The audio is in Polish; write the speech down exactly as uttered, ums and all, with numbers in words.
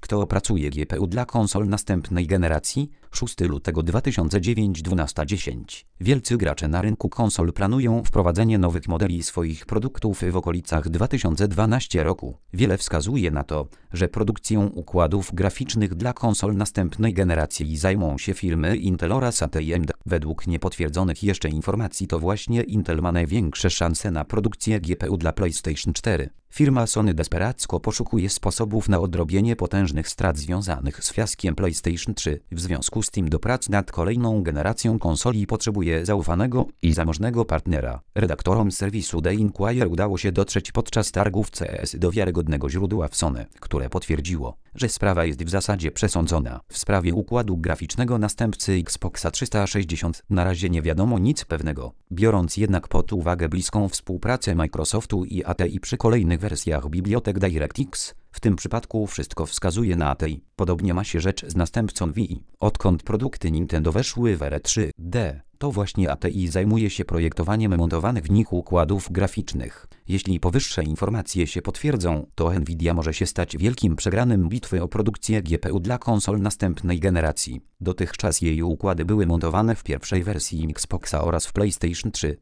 Kto opracuje G P U dla konsol następnej generacji? szóstego lutego dwa tysiące dziewiątego dwunasta dziesięć. Wielcy gracze na rynku konsol planują wprowadzenie nowych modeli swoich produktów w okolicach dwa tysiące dwunastego roku. Wiele wskazuje na to, że produkcją układów graficznych dla konsol następnej generacji zajmą się firmy Intel oraz A M D. Według niepotwierdzonych jeszcze informacji to właśnie Intel ma największe szanse na produkcję G P U dla PlayStation cztery. Firma Sony desperacko poszukuje sposobów na odrobienie potężnych strat związanych z fiaskiem PlayStation trzy. W związku z tym do prac nad kolejną generacją konsoli potrzebuje zaufanego i zamożnego partnera. Redaktorom serwisu The Inquirer udało się dotrzeć podczas targów C E S do wiarygodnego źródła w Sony, które potwierdziło, że sprawa jest w zasadzie przesądzona. W sprawie układu graficznego następcy Xboxa trzysta sześćdziesiąt na razie nie wiadomo nic pewnego. Biorąc jednak pod uwagę bliską współpracę Microsoftu i A T I przy kolejnych wersjach bibliotek DirectX, w tym przypadku wszystko wskazuje na A T I. Podobnie ma się rzecz z następcą Wii. Odkąd produkty Nintendo weszły w erę trzy D, to właśnie A T I zajmuje się projektowaniem montowanych w nich układów graficznych. Jeśli powyższe informacje się potwierdzą, to Nvidia może się stać wielkim przegranym bitwy o produkcję G P U dla konsol następnej generacji. Dotychczas jej układy były montowane w pierwszej wersji Xboxa oraz w PlayStation trzy.